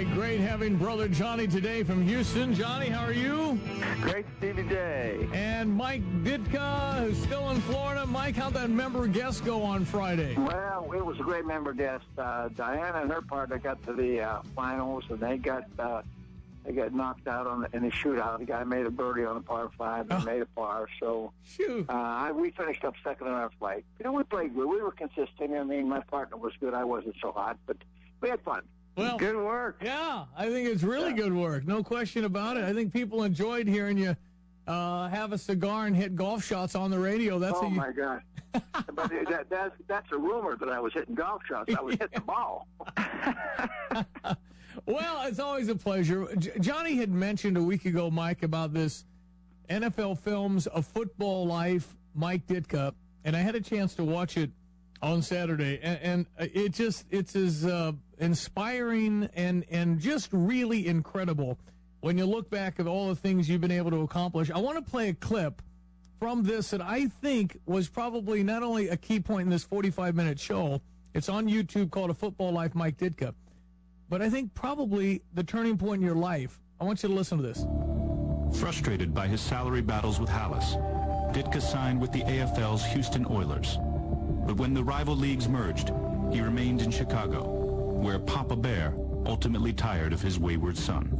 right, great having Brother Johnny today from Houston. Johnny, how are you? Great, Stevie J. And Mike Ditka, who's still in Florida. Mike, how'd that member guest go on Friday? Well, it was a great member guest. Diana and her partner got to the finals, and they got knocked out in the shootout. The guy made a birdie on a par 5 and made a par. So we finished up second in our flight. You know, we played good. We were consistent. I mean, my partner was good. I wasn't so hot, but we had fun. Well, good work. Yeah, I think it's really good work. No question about it. I think people enjoyed hearing you have a cigar and hit golf shots on the radio. My God. But that's a rumor that I was hitting golf shots. I was hitting the ball. Well, it's always a pleasure. Johnny had mentioned a week ago, Mike, about this NFL Films, A Football Life, Mike Ditka, and I had a chance to watch it on Saturday, and it's as inspiring and just really incredible when you look back at all the things you've been able to accomplish. I want to play a clip from this that I think was probably not only a key point in this 45-minute show, it's on YouTube called A Football Life, Mike Ditka, but I think probably the turning point in your life. I want you to listen to this. Frustrated by his salary battles with Halas, Ditka signed with the AFL's Houston Oilers. But when the rival leagues merged, he remained in Chicago, where Papa Bear ultimately tired of his wayward son.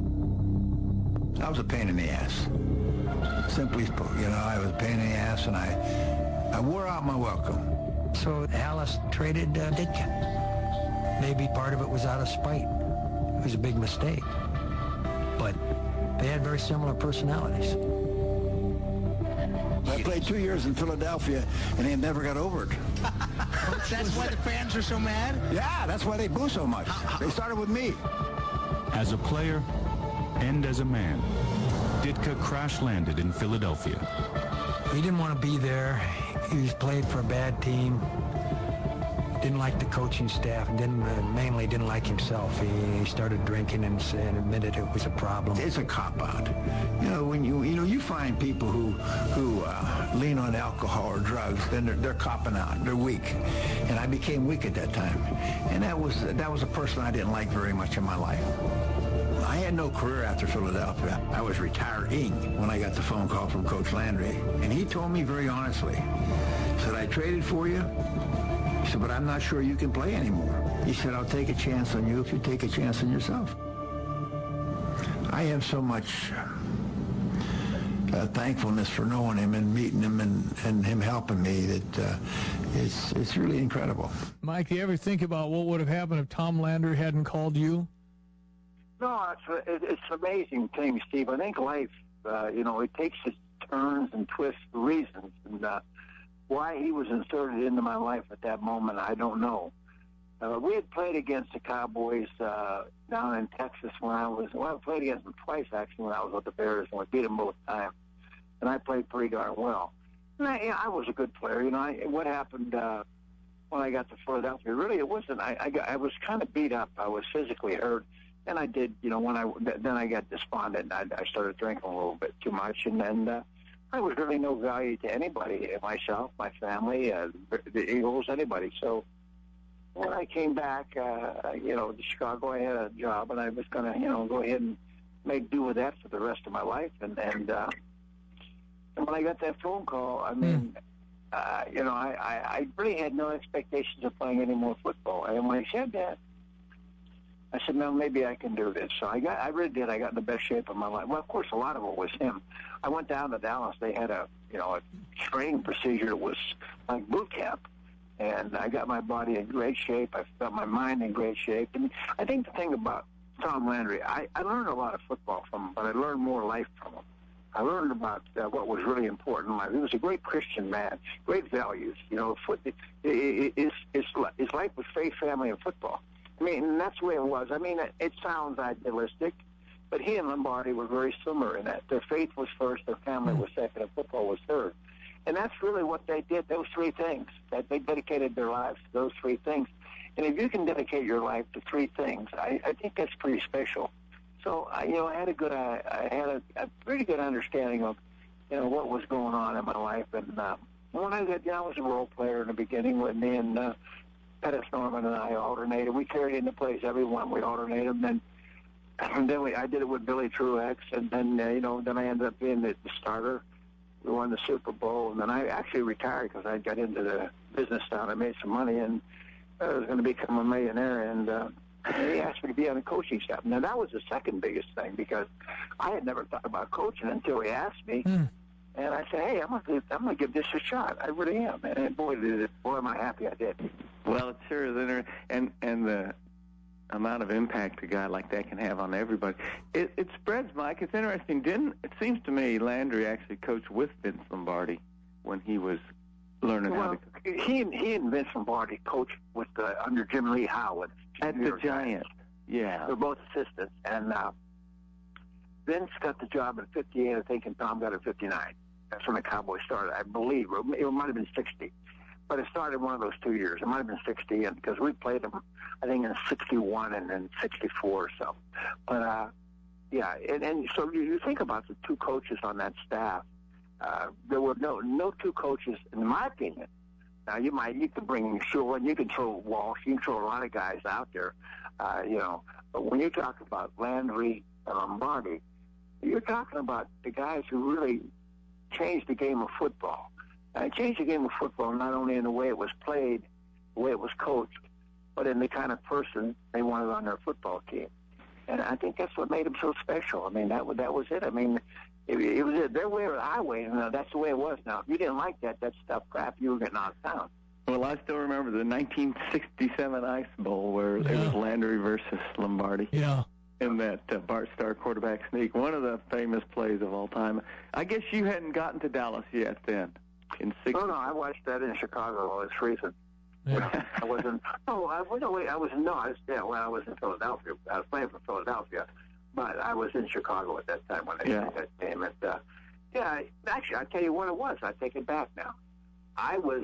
I was a pain in the ass. Simply put, I was a pain in the ass, and I wore out my welcome. So Halas traded Ditka. Maybe part of it was out of spite. It was a big mistake. But they had very similar personalities. I played 2 years in Philadelphia, and they never got over it. That's why the fans are so mad? Yeah, that's why they boo so much. They started with me. As a player and as a man, Ditka crash-landed in Philadelphia. He didn't want to be there. He played for a bad team. Didn't like the coaching staff, and mainly didn't like himself. He started drinking and admitted it was a problem. It's a cop-out. When you find people who lean on alcohol or drugs, then they're copping out. They're weak, and I became weak at that time, and that was a person I didn't like very much in my life. I had no career after Philadelphia. I was retiring when I got the phone call from Coach Landry, and he told me very honestly, he said, "I traded for you." He said, "But I'm not sure you can play anymore." He said, "I'll take a chance on you if you take a chance on yourself." I have so much thankfulness for knowing him and meeting him and him helping me that it's really incredible. Mike, do you ever think about what would have happened if Tom Landry hadn't called you? No, it's an amazing thing, Steve. I think life, it takes its turns and twists for reasons, and why he was inserted into my life at that moment, I don't know. We had played against the Cowboys down in Texas I played against them twice, actually, when I was with the Bears, and we beat them both times. And I played pretty darn well. And I was a good player. What happened when I got to Philadelphia, really, it wasn't. I was kind of beat up. I was physically hurt. And I did, then I got despondent. I started drinking a little bit too much, and then I was really no value to anybody, myself, my family, the Eagles, anybody. So when I came back, to Chicago, I had a job, and I was going to, go ahead and make do with that for the rest of my life. And when I got that phone call, I mean, I really had no expectations of playing any more football. And when he said that, I said, "No, maybe I can do this." So I really did. I got in the best shape of my life. Well, of course, a lot of it was him. I went down to Dallas. They had a training procedure that was like boot camp, and I got my body in great shape. I got my mind in great shape. And I think the thing about Tom Landry, I learned a lot of football from him, but I learned more life from him. I learned about what was really important in life. He was a great Christian man, great values. His life was faith, family, and football. I mean, and that's the way it was. I mean, it sounds idealistic, but he and Lombardi were very similar in that. Their faith was first, their family was second, and football was third. And that's really what they did, those three things. That they dedicated their lives to those three things. And if you can dedicate your life to three things, I think that's pretty special. So, I had a pretty good understanding of, what was going on in my life. And when I was a role player in the beginning with me and Pettis Norman and I alternated. We carried into place everyone. We alternated. And then And then I did it with Billy Truex, and then then I ended up being the starter. We won the Super Bowl, and then I actually retired because I got into the business down. I made some money, and I was going to become a millionaire. And he asked me to be on the coaching staff. Now that was the second biggest thing because I had never thought about coaching until he asked me. And I said, "Hey, I'm gonna give this a shot. I really am." And boy, am I happy I did. Well, it sure is interesting, and the amount of impact a guy like that can have on everybody. It spreads, Mike. It's interesting. It seems to me Landry actually coached with Vince Lombardi when he was learning how to coach. He and Vince Lombardi coached with under Jim Lee Howard at the Giants. Yeah, they're both assistants, and Vince got the job in '58, I think, and Tom got it in '59. That's when the Cowboys started, I believe. It might have been '60. But it started one of those 2 years. It might have been '60, and because we played them, I think, in '61 and then '64 or so. But, yeah, and so you think about the two coaches on that staff. There were no two coaches, in my opinion. Now, you can bring Shula, and you can throw Walsh, you can throw a lot of guys out there, But when you talk about Landry and Lombardi, you're talking about the guys who really changed the game of football. And changed the game of football not only in the way it was played, the way it was coached, but in the kind of person they wanted on their football team. And I think that's what made them so special. I mean, that was it. I mean, it was their way or the highway, and that's the way it was. Now, if you didn't like that stuff crap, you were getting knocked down. Well, I still remember the 1967 Ice Bowl where it was Landry versus Lombardi. Yeah. In that Bart Starr quarterback sneak. One of the famous plays of all time. I guess you hadn't gotten to Dallas yet then. No, I watched that in Chicago while it was freezing. Yeah. I wasn't. No, I was in Philadelphia. I was playing for Philadelphia, but I was in Chicago at that time when they played that game. And actually, I tell you what it was. I take it back now. I was.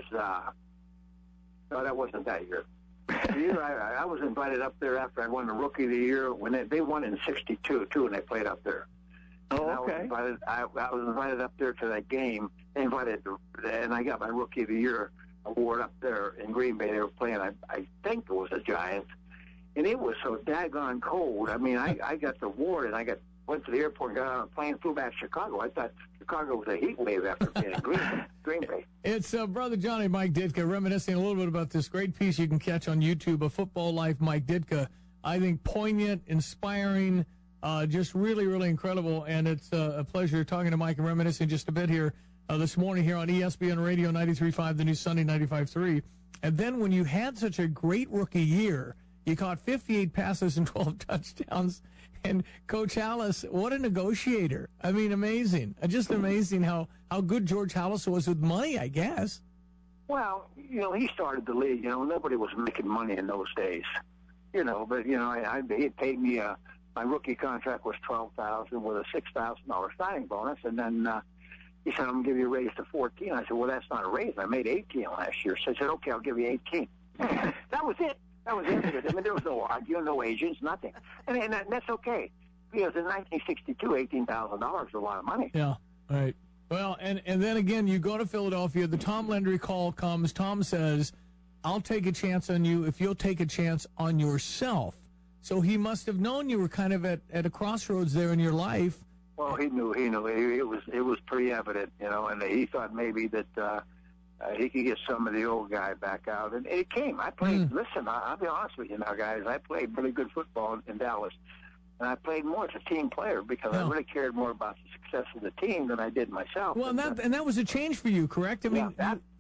No, that wasn't that year. The year I was invited up there after I won the Rookie of the Year when they won in '62 too, and they played up there. Oh, okay. I was invited up there to that game. They invited, and I got my Rookie of the Year award up there in Green Bay. They were playing, I think it was the Giants, and it was so daggone cold. I mean, I got the award, and went to the airport, got on a plane, flew back to Chicago. I thought Chicago was a heat wave after being in Green Bay. It's Brother Johnny Mike Ditka reminiscing a little bit about this great piece you can catch on YouTube, A Football Life, Mike Ditka. I think poignant, inspiring, just really, really incredible. And it's a pleasure talking to Mike and reminiscing just a bit here this morning here on ESPN Radio 93.5, the new Sunday 95.3. And then when you had such a great rookie year, you caught 58 passes and 12 touchdowns. And Coach Halas, what a negotiator. I mean, amazing. Just amazing how good George Halas was with money, I guess. Well, he started the league. Nobody was making money in those days. But, he paid me, my rookie contract was $12,000 with a $6,000 signing bonus. And then he said, I'm going to give you a raise to 14. I said, well, that's not a raise. I made 18 last year. So I said, okay, I'll give you 18. That was it. That was it. I mean, there was no arguing, no agents, nothing. And that's okay. Because in 1962, $18,000 was a lot of money. Yeah, right. Well, and then again, you go to Philadelphia. The Tom Landry call comes. Tom says, I'll take a chance on you if you'll take a chance on yourself. So he must have known you were kind of at a crossroads there in your life. Well, he knew. It was pretty evident, and he thought maybe that he could get some of the old guy back out. And it came. I played, listen, I'll be honest with you now, guys. I played really good football in Dallas. And I played more as a team player because I really cared more about the success of the team than I did myself. Well, and that was a change for you, correct? I mean,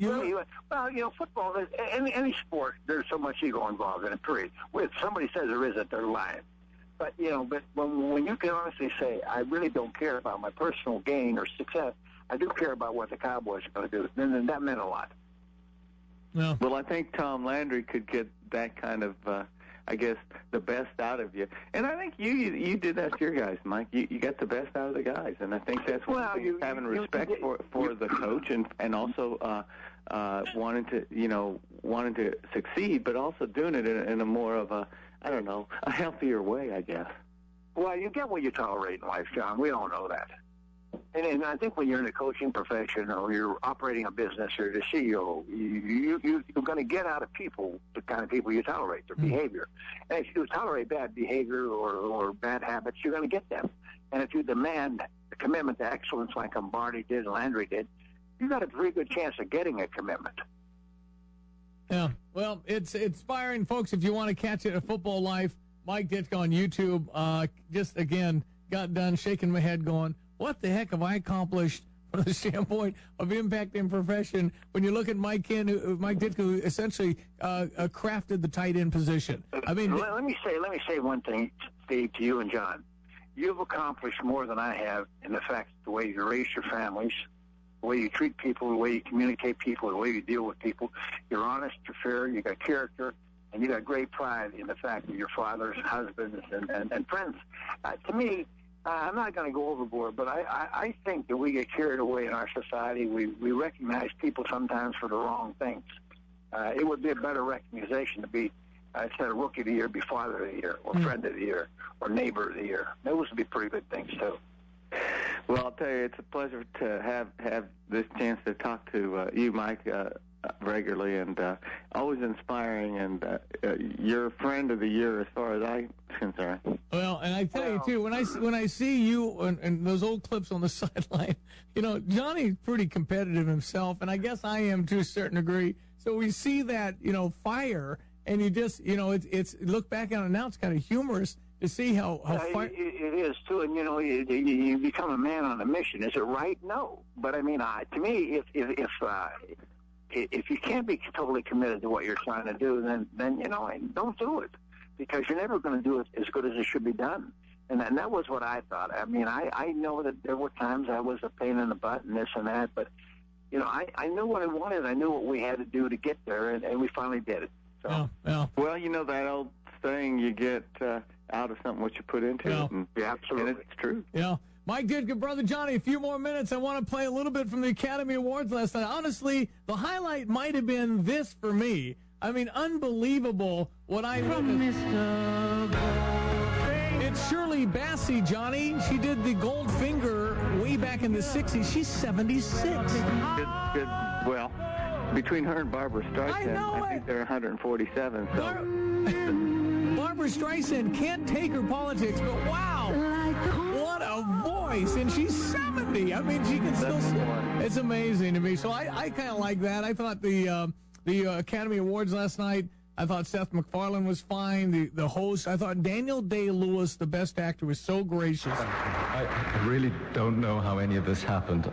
football, any sport, there's so much ego involved in it, period. If somebody says there isn't, they're lying. But, but when you can honestly say, I really don't care about my personal gain or success, I do care about what the Cowboys are going to do, then that meant a lot. Yeah. Well, I think Tom Landry could get that kind of, I guess, the best out of you. And I think you did that to your guys, Mike. You got the best out of the guys. And I think that's one thing, having respect for the coach and also wanting to succeed, but also doing it in a more of a healthier way, I guess. Well, you get what you tolerate in life, John. We all know that. And I think when you're in the coaching profession or you're operating a business or the CEO, you're going to get out of people the kind of people you tolerate, their behavior. And if you tolerate bad behavior or bad habits, you're going to get them. And if you demand a commitment to excellence like Lombardi did and Landry did, you've got a very good chance of getting a commitment. Yeah, well, it's inspiring, folks. If you want to catch it, A Football Life, Mike Ditka on YouTube. Just, again, got done shaking my head going, what the heck have I accomplished from the standpoint of impact in profession when you look at Mike Ditka, who essentially crafted the tight end position? I mean, let me say one thing, Steve, to you and John. You've accomplished more than I have in the fact the way you raise your families, the way you treat people, the way you communicate people, the way you deal with people. You're honest, you're fair, you got character, and you got great pride in the fact that your fathers, husbands, and friends. To me, I'm not going to go overboard, but I think that we get carried away in our society. We recognize people sometimes for the wrong things. It would be a better recognition to be, instead of Rookie of the Year, be Father of the Year, or Friend of the Year, or Neighbor of the Year. Those would be pretty good things, too. Well, I'll tell you, it's a pleasure to have this chance to talk to you, Mike, regularly, and always inspiring, and you're Friend of the Year as far as I'm concerned. Well, and I tell you, too, when I see you and those old clips on the sideline, Johnny's pretty competitive himself, and I guess I am to a certain degree. So we see that, fire, and you just, it's look back on it now, it's kind of humorous to see how fire. It is, too, and, you become a man on a mission. Is it right? No. But, I mean, to me, if you can't be totally committed to what you're trying to do, then don't do it, because you're never going to do it as good as it should be done. And that was what I thought. I mean, I know that there were times I was a pain in the butt and this and that, but, I knew what I wanted. I knew what we had to do to get there, and we finally did it. So. Yeah. Well, that old saying, you get out of something what you put into it. Yeah, absolutely. And it's true. Yeah. Mike Ditka, Brother Johnny, a few more minutes. I want to play a little bit from the Academy Awards last night. Honestly, the highlight might have been this for me. I mean, unbelievable what I witnessed. It's Shirley Bassey, Johnny. She did the Goldfinger way back in the 60s. She's 76. Good. Well, between her and Barbara Streisand, I think they're 147. So. Barbara Streisand can't take her politics, but wow, what a voice. And she's 70. I mean, she can still sing. It's amazing to me. So I kind of like that. I thought the Academy Awards last night, I thought Seth MacFarlane was fine. The host, I thought Daniel Day-Lewis, the best actor, was so gracious. I really don't know how any of this happened.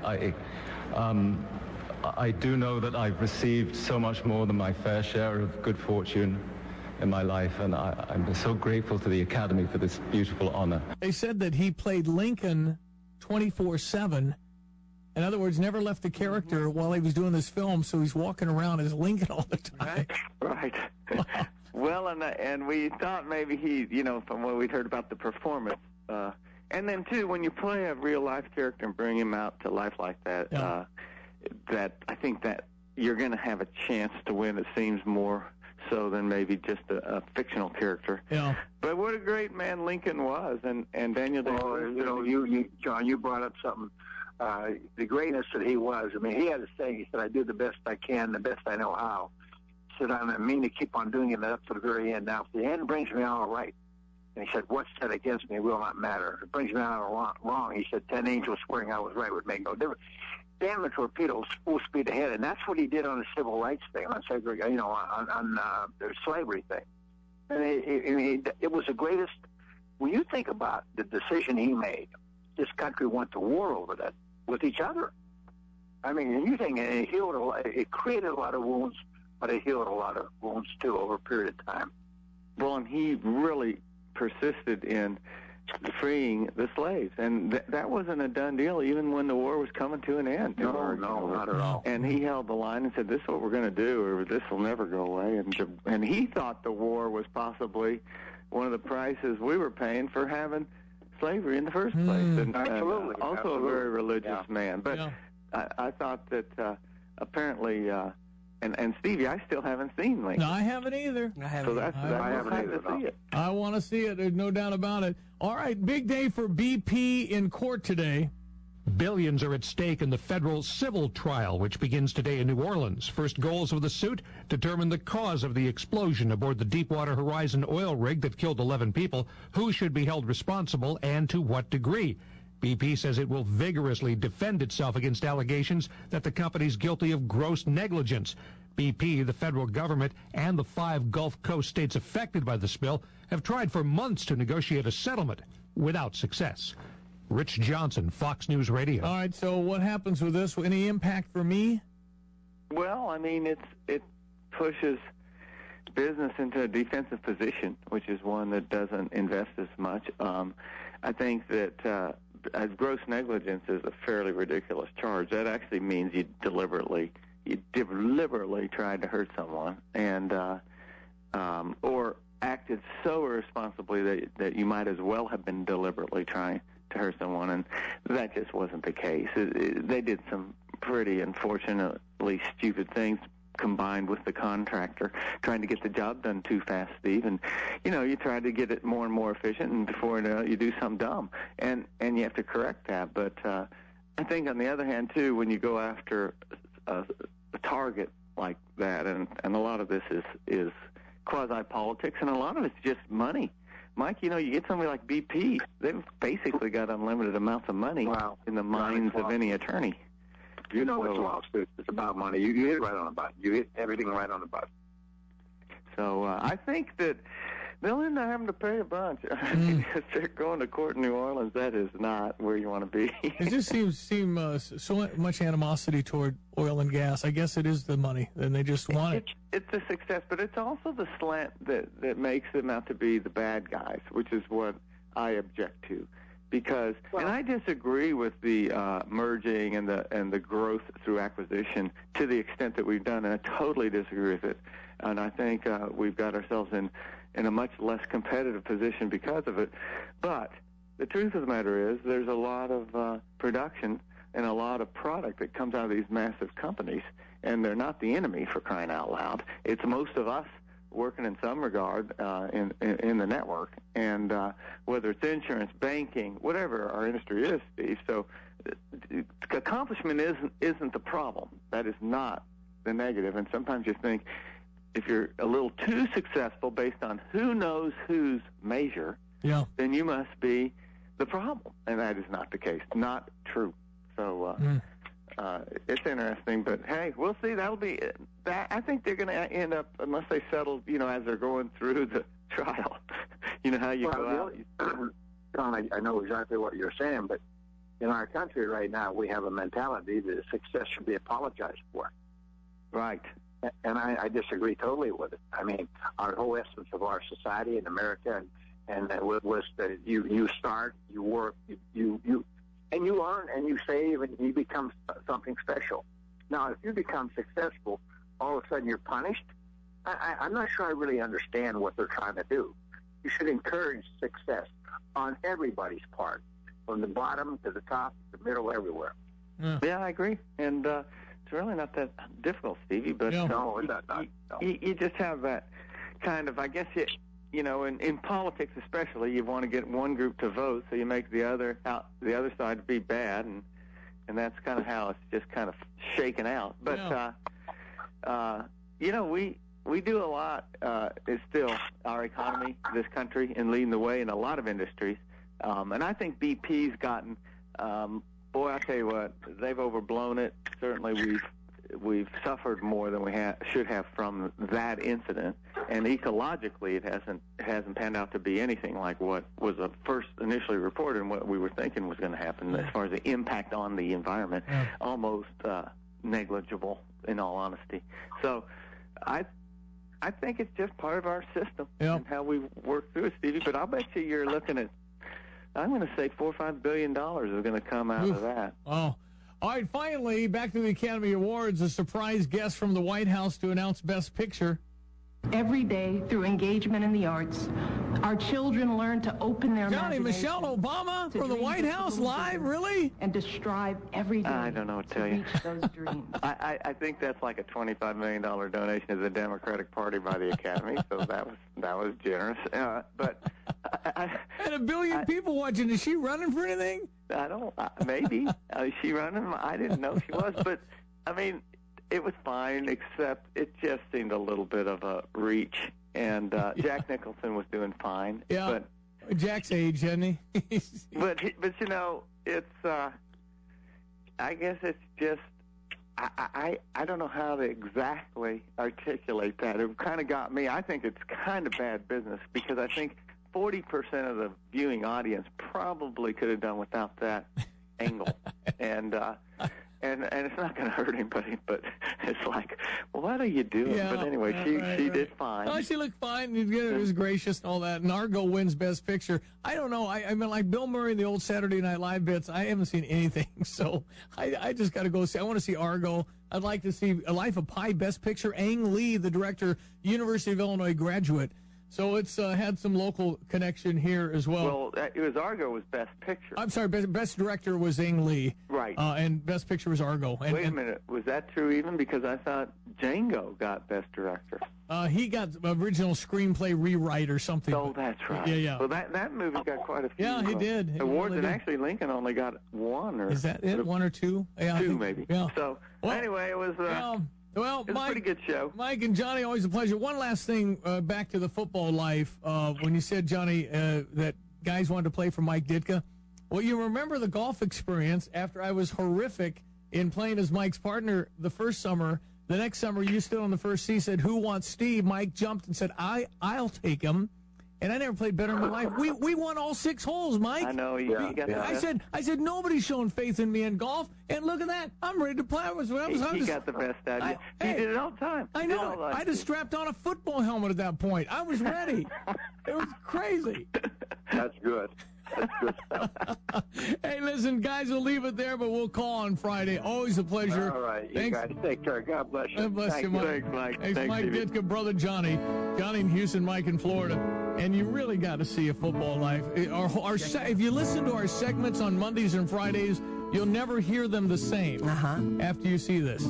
I do know that I've received so much more than my fair share of good fortune in my life, and I'm so grateful to the Academy for this beautiful honor. They said that he played Lincoln 24/7. In other words, never left the character while he was doing this film, so he's walking around as Lincoln all the time. Right. Well, and we thought maybe he, from what we'd heard about the performance, and then, too, when you play a real-life character and bring him out to life like that, that I think that you're going to have a chance to win, it seems, more so than maybe just a fictional character. Yeah. But what a great man Lincoln was, and Daniel Day-Lewis. John, you brought up something. The greatness that he was. I mean, he had a saying. He said, "I do the best I can, the best I know how." He said, "I mean to keep on doing it up to the very end. Now, if the end brings me out all right," and he said, "what's said against me will not matter. If it brings me out wrong," he said, 10 angels swearing I was right would make no difference." Damn the torpedoes, full speed ahead, and that's what he did on the civil rights thing, on the slavery thing. And it was the greatest. When you think about the decision he made, this country went to war over that with each other. I mean, and you think it created a lot of wounds, but it healed a lot of wounds too over a period of time. Well, and he really persisted in freeing the slaves, and that wasn't a done deal even when the war was coming to an end. No, not at all. And he held the line and said, "This is what we're going to do, or this will never go away." And he thought the war was possibly one of the prices we were paying for having slavery in the first place. And absolutely. Also a very religious man. But I thought that apparently... And Stevie, I still haven't seen Lincoln. No, I haven't either. I haven't either. See it. I want to see it. There's no doubt about it. All right, big day for BP in court today. Billions are at stake in the federal civil trial, which begins today in New Orleans. First goals of the suit determine the cause of the explosion aboard the Deepwater Horizon oil rig that killed 11 people, who should be held responsible, and to what degree. BP says it will vigorously defend itself against allegations that the company's guilty of gross negligence. BP, the federal government, and the 5 Gulf Coast states affected by the spill have tried for months to negotiate a settlement without success. Rich Johnson, Fox News Radio. All right, so what happens with this? Any impact for me? Well, I mean, it pushes business into a defensive position, which is one that doesn't invest as much. I think that as gross negligence is a fairly ridiculous charge. That actually means you deliberately tried to hurt someone, and or acted so irresponsibly that you might as well have been deliberately trying to hurt someone, and that just wasn't the case. They did some pretty unfortunately stupid things combined with the contractor trying to get the job done too fast, Steve, and you try to get it more and more efficient, and before you do something dumb, and you have to correct that. But I think on the other hand too, when you go after a target like that, and a lot of this is quasi-politics, and a lot of it's just money. Mike, you get somebody like BP, they've basically got unlimited amounts of money in the minds of any attorney. You know it's a lawsuit. It's about money. You hit right on the button. You hit everything right on the button. So I think that they'll end up having to pay a bunch. If they're going to court in New Orleans, that is not where you want to be. It just seems so much animosity toward oil and gas. I guess it is the money, and they just want it. It's a success, but it's also the slant that makes them out to be the bad guys, which is what I object to. Because, and I disagree with the merging and the growth through acquisition to the extent that we've done, and I totally disagree with it. And I think we've got ourselves in a much less competitive position because of it. But the truth of the matter is there's a lot of production and a lot of product that comes out of these massive companies, and they're not the enemy, for crying out loud. It's most of us working in some regard in the network, and whether it's insurance, banking, whatever our industry is, Steve. So accomplishment isn't the problem. That is not the negative. And sometimes you think if you're a little too successful based on who knows whose measure, then you must be the problem. And that is not the case. Not true. So it's interesting, but hey, we'll see. That'll be that. I think they're going to end up, unless they settle, as they're going through the trial. How you go out. Don, I know exactly what you're saying, but in our country right now, we have a mentality that success should be apologized for. Right. And I disagree totally with it. I mean, our whole essence of our society in America, and was that you start, you work, you and you earn and you save and you become something special. Now, if you become successful, all of a sudden you're punished. I'm not sure I really understand what they're trying to do. You should encourage success on everybody's part, from the bottom to the top, the middle, everywhere. Yeah, I agree. And it's really not that difficult, Stevie. But no, it's not. You just have that kind of, I guess, in politics especially, you want to get one group to vote, so you make the other side be bad, and that's kind of how it's just kind of shaken out. But we do a lot. It's still our economy, this country, and leading the way in a lot of industries. And I think BP's gotten, boy, I tell you what, they've overblown it. Certainly, we've suffered more than we should have from that incident, and ecologically it hasn't panned out to be anything like what was first initially reported and what we were thinking was going to happen as far as the impact on the environment. Almost negligible, in all honesty. So I think it's just part of our system and how we work through it, Stevie. But I'll bet you're looking at, I'm going to say $4 or $5 billion is going to come out of that. Oh. All right, finally, back to the Academy Awards, a surprise guest from the White House to announce Best Picture. Every day, through engagement in the arts, our children learn to open their Johnny, Michelle Obama from the White House live, really? And to strive every day I don't know what to tell you. reach those dreams. I think that's like a $25 million donation to the Democratic Party by the Academy, so that was generous. But and 1 billion people watching. Is she running for anything? I don't. Maybe is she running? I didn't know she was, but I mean, it was fine. Except it just seemed a little bit of a reach. And Jack Nicholson was doing fine. Yeah, but Jack's age, isn't he? but you know, it's. I guess it's just. I don't know how to exactly articulate that. It kind of got me. I think it's kind of bad business because I think 40% of the viewing audience probably could have done without that angle, and it's not going to hurt anybody. But it's like, well, what are you doing? Yeah, but anyway, she did fine. Oh, she looked fine. It was gracious and all that. And Argo wins Best Picture. I don't know. I mean, like Bill Murray in the old Saturday Night Live bits, I haven't seen anything. So I just got to go see. I want to see Argo. I'd like to see A Life of Pi Best Picture. Ang Lee, the director, University of Illinois graduate. So it's had some local connection here as well. Well, it was Argo was Best Picture. I'm sorry, Best Director was Ang Lee. Right. And Best Picture was Argo. Wait a minute. Was that true even? Because I thought Django got Best Director. He got original screenplay rewrite or something. Oh, that's right. Yeah. Well, that movie got quite a few he did. awards, really and actually Lincoln only got one. Or is that it? One or two? Yeah, two, maybe. Yeah. So, anyway, it was... Well, it was a pretty good show. Mike and Johnny, always a pleasure. One last thing, back to the football life. When you said, Johnny, that guys wanted to play for Mike Ditka, well, you remember the golf experience after I was horrific in playing as Mike's partner the first summer. The next summer, you stood on the first tee, said, "Who wants Steve?" Mike jumped and said, "I'll take him." And I never played better in my life. We won all 6 holes, Mike. I know. You got that. I said nobody's showing faith in me in golf, and look at that. I'm ready to play. He got the best out of you. He did it all the time. I know. I just strapped on a football helmet at that point. I was ready. It was crazy. That's good. That's good stuff. Hey, listen, guys, we'll leave it there, but we'll call on Friday. Always a pleasure. All right. Thanks. You guys take care. God bless you. God bless you, Mike. Thanks, Mike. Thanks, Mike Ditka, brother Johnny. Johnny in Houston, Mike in Florida. And you really got to see A Football Life. If you listen to our segments on Mondays and Fridays, you'll never hear them the same after you see this.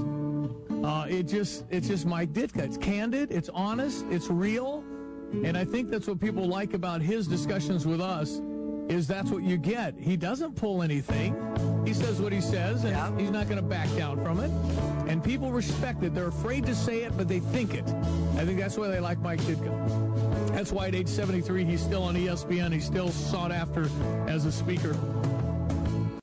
It's just Mike Ditka. It's candid, it's honest, it's real. And I think that's what people like about his discussions with us, is that's what you get. He doesn't pull anything. He says what he says, and he's not going to back down from it. And people respect it. They're afraid to say it, but they think it. I think that's why they like Mike Ditka. That's why at age 73, he's still on ESPN. He's still sought after as a speaker.